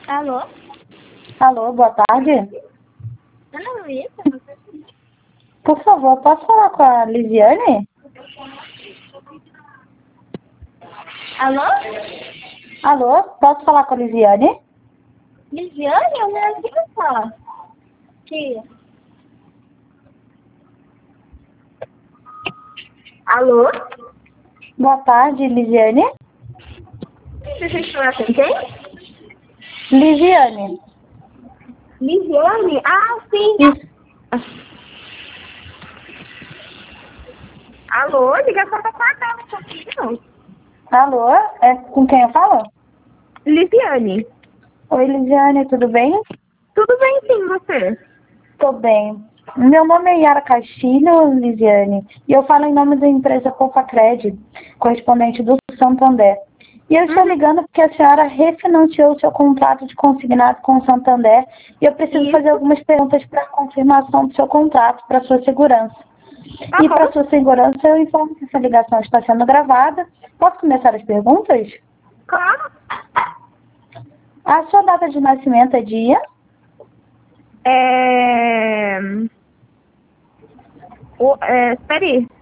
Alô? Alô, boa tarde. Ana Luísa? Por favor, posso falar com a Lisiane? Alô? Alô, posso falar com a Lisiane? Lisiane? Eu não ouvi falar. Tia. Alô? Boa tarde, Lisiane. Você está lá com quem? Lisiane. Lisiane? Ah, sim. Isso. Alô? Ligação tá cortada um pouquinho. Alô, é com quem eu falo? Lisiane. Oi, Lisiane, tudo bem? Tudo bem sim, você? Tô bem. Meu nome é Yara Castilho, Lisiane, e eu falo em nome da empresa Copacred, correspondente do Santander. E eu estou ligando porque a senhora refinanciou o seu contrato de consignado com o Santander e eu preciso fazer algumas perguntas para confirmação do seu contrato, para sua segurança. E para sua segurança, eu informo que essa ligação está sendo gravada. Posso começar as perguntas? Claro. A sua data de nascimento é dia? Espera aí.